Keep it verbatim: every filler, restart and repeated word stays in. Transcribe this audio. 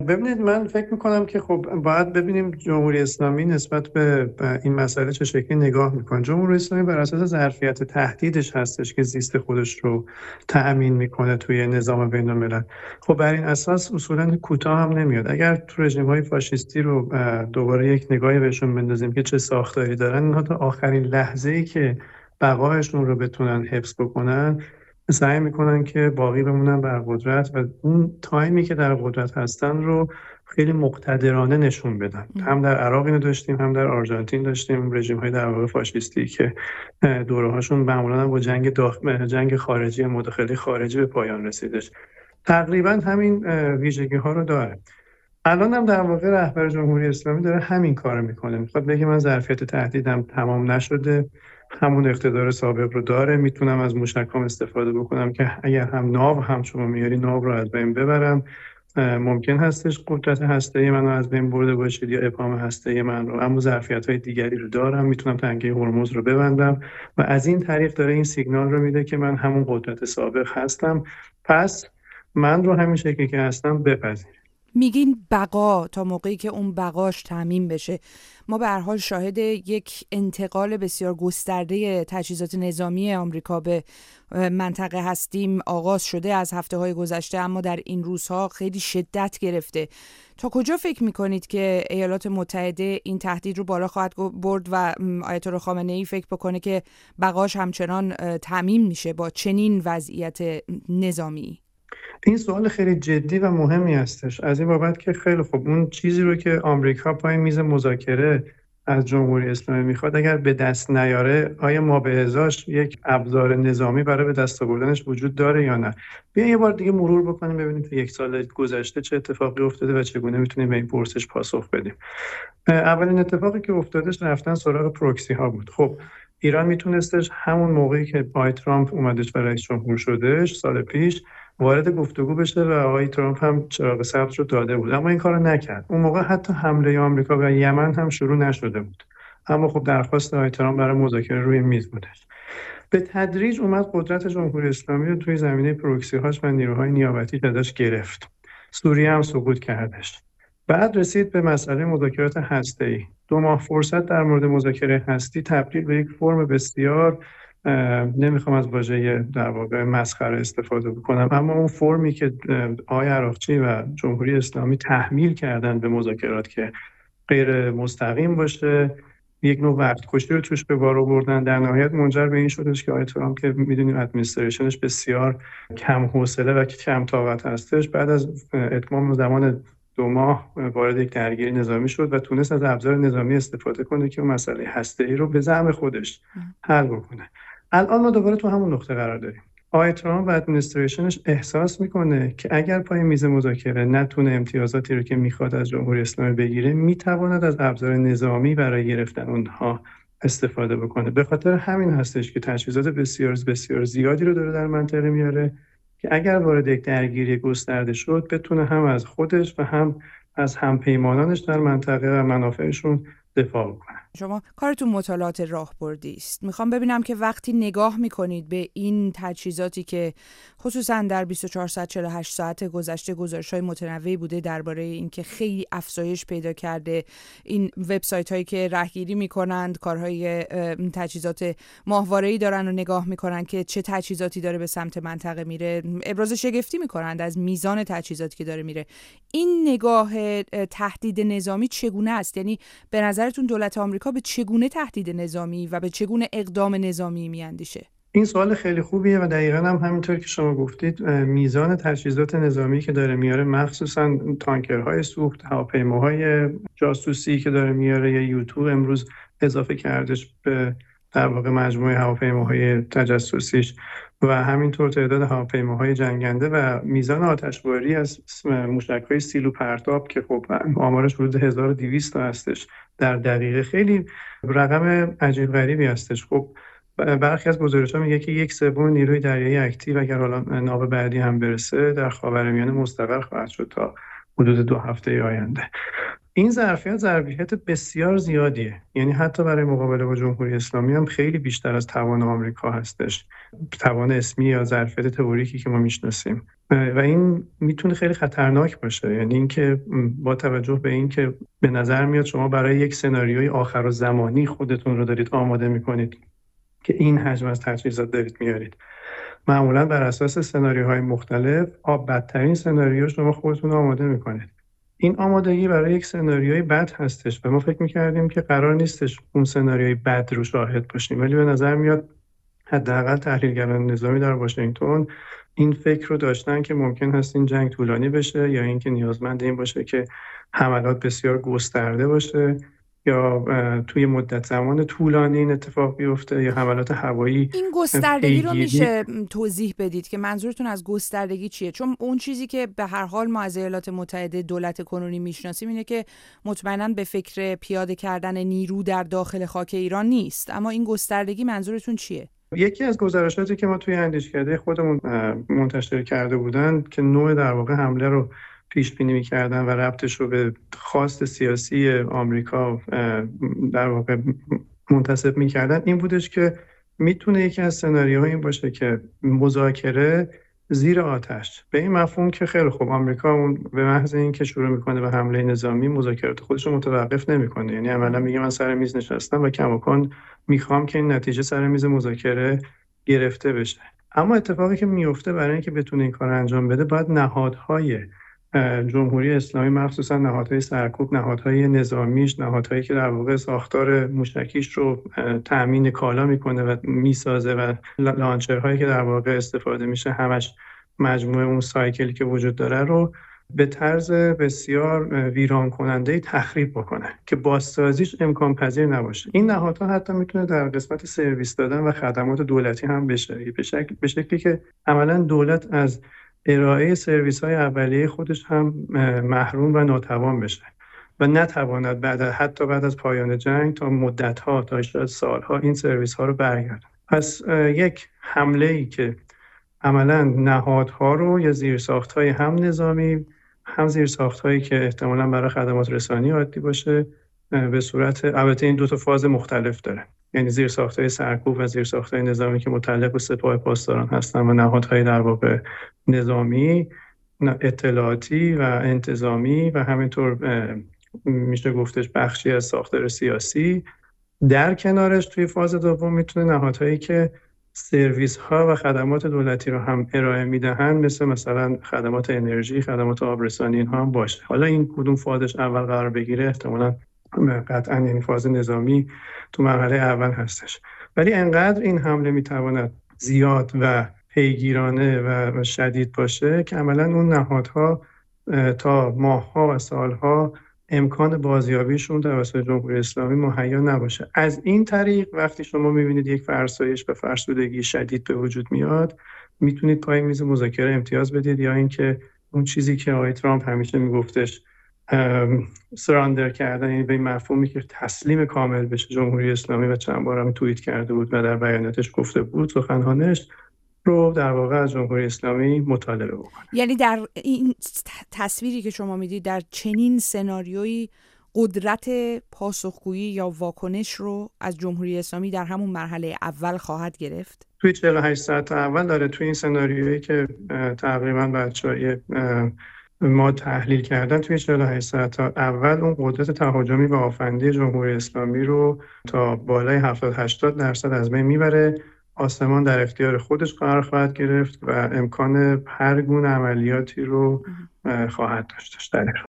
ببینید من فکر میکنم که خب باید ببینیم جمهوری اسلامی نسبت به این مسئله چه شکلی نگاه میکنه. جمهوری اسلامی بر اساس ظرفیت تهدیدش هستش که زیست خودش رو تأمین میکنه توی نظام بین الملل. خب بر این اساس اصولا کوتاه هم نمیاد. اگر تو رژیم‌های فاشیستی رو دوباره یک نگاهی بهشون بندازیم که چه ساختاری دارن، اینها تا آخرین لحظه‌ای که بقایشون رو بتونن حفظ بکنن سعی میکنن که باقی بمونن بر قدرت و اون تایمی که در قدرت هستن رو خیلی مقتدرانه نشون بدن. هم در عراق اینو داشتیم، هم در آرژانتین داشتیم، رژیم های در واقع فاشیستی که دوره هاشون معمولا با جنگ داخل جنگ خارجی مداخله خارجی به پایان رسیدش. تقریبا همین ویژگی ها رو داره. الان هم در واقع رهبر جمهوری اسلامی داره همین کارو میکنه. میخواد بگه من ظرفیت تهدیدم تمام نشده، همون اقتدار سابق رو داره، میتونم از موشکام استفاده بکنم که اگر هم ناو هم شما میاری ناو رو از بین ببرم. ممکن هستش قدرت هسته‌ای منو از بین برده باشید یا ابهام هسته‌ای من رو، اما ظرفیت‌های دیگری رو دارم، میتونم تنگه هرمز رو ببندم و از این طریق داره این سیگنال رو میده که من همون قدرت سابق هستم، پس من رو همین شکلی که هستم بپذیر. میگین بقا تا موقعی که اون بقاش تامین بشه. ما به هر حال شاهد یک انتقال بسیار گسترده تجهیزات نظامی آمریکا به منطقه هستیم. آغاز شده از هفته‌های گذشته، اما در این روزها خیلی شدت گرفته. تا کجا فکر میکنید که ایالات متحده این تهدید رو بالا خواهد برد و آیت الله خامنه‌ای فکر بکنه که بقاش همچنان تامین میشه با چنین وضعیت نظامی؟ این سوال خیلی جدی و مهمی هستش، از این بابت که خیلی خوب اون چیزی رو که آمریکا پای میز مذاکره از جمهوری اسلامی میخواد اگر به دست نیاره، آیا ما به ازاش یک ابزار نظامی برای به دست آوردنش وجود داره یا نه؟ بیا یه بار دیگه مرور بکنیم ببینیم تو یک سال گذشته چه اتفاقی افتاده و چگونه میتونیم به این پرسش پاسخ بدیم. اولین اتفاقی که افتادش رفتن سراغ پروکسی ها بود. خب ایران میتونستش همون موقعی که آقای ترامپ اومدش و رئیس جمهور شدش سال پیش وارد گفتگو بشه و آقای ترامپ هم چراغ سبز رو داده بود، اما این کارو نکرد. اون موقع حتی حمله آمریکا به یمن هم شروع نشده بود، اما خب درخواست آقای ترامپ برای مذاکره روی میز بودش. به تدریج اومد قدرت جمهوری اسلامی رو توی زمینه پروکسی هاش و نیروهای نیابتی ازش گرفت. سوریه هم سقوط کردش. بعد رسید به مسئله مذاکرات هسته‌ای. دو ماه فرصت در مورد مذاکره هستی تبدیل به یک فرم بسیار نمیخوام از واژه در واقع مسخره استفاده بکنم، اما اون فرمی که آقای عراقچی و جمهوری اسلامی تحمیل کردن به مذاکرات که غیر مستقیم باشه، یک نوع وقت کشی رو توش به بار آوردن، در نهایت منجر به این شدش که آقای ترامپ که میدونیم ادمنستریشنش بسیار کم حوصله و کم طاقت هستش، بعد از اتمام زمان دو ماه وارد یک درگیری نظامی شد و تونست از ابزار نظامی استفاده کنه که مسئله هسته‌ای رو به زعم خودش حل بکنه. الان ما دوباره تو همون نقطه قرار داریم. آقای ترامپ و ادمنستریشنش احساس میکنه که اگر پای میز مذاکره نتونه امتیازاتی رو که میخواد از جمهوری اسلامی بگیره، میتواند از ابزار نظامی برای گرفتن اونها استفاده بکنه. به خاطر همین هستش که تجهیزات بسیار بسیار زیادی رو داره در منطقه میاره که اگر وارد یک درگیری گسترده شد بتونه هم از خودش و هم از همپیمانانش در منطقه و منافعشون دفاع کنه. شما کارتون مطالعات راهبردی است. میخوام ببینم که وقتی نگاه میکنید به این تجهیزاتی که خصوصا در بیست و چهار ساعت چهل و هشت ساعت گذشته گزارش‌های متنوعی بوده درباره اینکه خیلی افزایش پیدا کرده این وبسایت هایی که راهگیری میکنند، کارهای تجهیزات ماهواره‌ای دارن و نگاه میکنن که چه تجهیزاتی داره به سمت منطقه میره، ابراز شگفتی میکنند از میزان تجهیزاتی که داره میره. این نگاه تهدید نظامی چگونه است؟ یعنی به نظرتون دولت آمریکا به چگونه تهدید نظامی و به چگونه اقدام نظامی میاندیشه؟ این سوال خیلی خوبیه و دقیقاً هم همینطور که شما گفتید میزان تجهیزات نظامی که داره میاره، مخصوصا تانکرهای سوخت، هواپیماهای جاسوسی که داره میاره، یا یوتیوب امروز اضافه کردش به در واقع مجموعه هواپیماهای تجسسیش و همینطور تعداد هواپیماهای جنگنده و میزان آتشباری از موشک‌های سیل و پرتاب که خب آمارش حدود هزار و دویست تا هستش در دقیقه. خیلی رقم عجیب غریبی هستش. خب برخی از گزارش‌ها میگه که یک سوم نیروی دریایی اکتیو اگر حالا ناو بعدی هم برسه در خاورمیانه مستقر خواهد شد تا حدود دو هفته آینده. این ظرفیت ظرفیت بسیار زیادیه، یعنی حتی برای مقابله با جمهوری اسلامی هم خیلی بیشتر از توان آمریکا هستش، توان اسمی یا ظرفیت تئوریکی که ما میشناسیم، و این میتونه خیلی خطرناک باشه. یعنی اینکه با توجه به اینکه به نظر میاد شما برای یک سناریوی آخرالزمانی خودتون رو دارید آماده میکنید که این حجم از تجهیزات دارید میارید، معمولا بر اساس سناریوهای مختلف آب بدترین سناریو شما خودتون آماده میکنید. این آمادگی برای یک سناریوی بد هستش و ما فکر میکردیم که قرار نیستش اون سناریوی بد رو شاهد باشیم، ولی به نظر میاد حداقل تحلیلگران نظامی در واشنگتن این فکر رو داشتن که ممکن هست این جنگ طولانی بشه، یا اینکه نیازمند این باشه که حملات بسیار گسترده باشه، یا توی مدت زمان طولانی این اتفاق بیفته، یا حملات هوایی. این گستردگی رو میشه توضیح بدید که منظورتون از گستردگی چیه؟ چون اون چیزی که به هر حال ما از ایالات متحده دولت کنونی میشناسیم اینه که مطمئناً به فکر پیاده کردن نیرو در داخل خاک ایران نیست، اما این گستردگی منظورتون چیه؟ یکی از گزارشاتی که ما توی اندیشکده خودمون منتشر کرده بودن که نوع در واقع حمله رو پیش بینی می‌کردن و ربطش رو به خواست سیاسی آمریکا در واقع منتسب می‌کردن، این بودش که میتونه یکی از سناریوها این باشه که مذاکره زیر آتش، به این مفهوم که خیلی خوب آمریکا اون به محض اینکه شروع میکنه به حمله نظامی مذاکرات خودش رو متوقف نمیکنه، یعنی عملا میگه من سر میز نشستم و کماکان میخوام که این نتیجه سر میز مذاکره گرفته بشه. اما اتفاقی که میفته برای اینکه بتونه این کار انجام بده باید نهادهای جمهوری اسلامی، مخصوصا نهادهای سرکوب، نهادهای نظامیش، نهادهایی که در واقع ساختار موشکیش رو تأمین کالا میکنه و میسازه و لانچرهایی که در واقع استفاده میشه همش مجموعه اون سایکلی که وجود داره رو به طرز بسیار ویران کننده تخریب بکنه که بازسازیش امکان پذیر نباشه. این نهادها حتی میتونه در قسمت سرویس دادن و خدمات دولتی هم بشه، به شکل به شکلی که عملاً دولت از ارائه سرویس‌های اولیه خودش هم محروم و ناتوان بشه و نتواند بعد حتی بعد از پایان جنگ تا مدت‌ها تا شاید سال‌ها این سرویس‌ها رو برگردونه. پس یک حمله‌ای که عملاً نهادها رو یا زیرساخت‌های هم نظامی هم زیرساخت‌هایی که احتمالاً برای خدمات رسانی عادی باشه به صورت، البته این دو تا فاز مختلف داره، یعنی زیرساخت‌های سرکوب و زیرساخت‌های نظامی که متعلق به سپاه پاسداران هستن و نهادهای در واقع نظامی، اطلاعاتی و انتظامی و همینطور میشه گفتش بخشی از ساختار سیاسی. در کنارش توی فاز دوم میتونه نهادهایی که سرویس ها و خدمات دولتی رو هم ارائه میدهن، مثل مثلا خدمات انرژی، خدمات آبرسانی، اینها هم باشه. حالا این کدوم فازش اول قرار بگیره احتمالاً قطعاً این فاز نظامی تو مرحله اول هستش، ولی انقدر این حمله میتواند زیاد و پیگیرانه و شدید باشه که عملاً اون نهادها تا ماه‌ها و سال‌ها امکان بازیابیشون توسط جمهوری اسلامی مهیا نباشه. از این طریق وقتی شما می‌بینید یک فرسایش و فرسودگی شدید به وجود میاد، میتونید پای میز مذاکره امتیاز بدید، یا اینکه اون چیزی که آقای ترامپ همیشه میگفتش سراندر کردن، یعنی به این مفهومی که تسلیم کامل بشه جمهوری اسلامی و چند بار هم توییت کرده بود و در بیاناتش گفته بود، سخنانش رو در واقع از جمهوری اسلامی مطالبه بکنه. یعنی در این تصویری که شما میدید در چنین سناریویی قدرت پاسخگویی یا واکنش رو از جمهوری اسلامی در همون مرحله اول خواهد گرفت؟ توی چهل و هشت ساعت اول داره، توی این سناریویی که تقریبا بچه‌های ما تحلیل کردن، توی چهل و هشت ساعت اول اون قدرت تهاجمی و آفندی جمهوری اسلامی رو تا بالای هفتاد هشتاد درصد از بین میبره. آسمان در اختیار خودش قرار خواهد گرفت و امکان هر گونه عملیاتی رو خواهد داشت در ایران.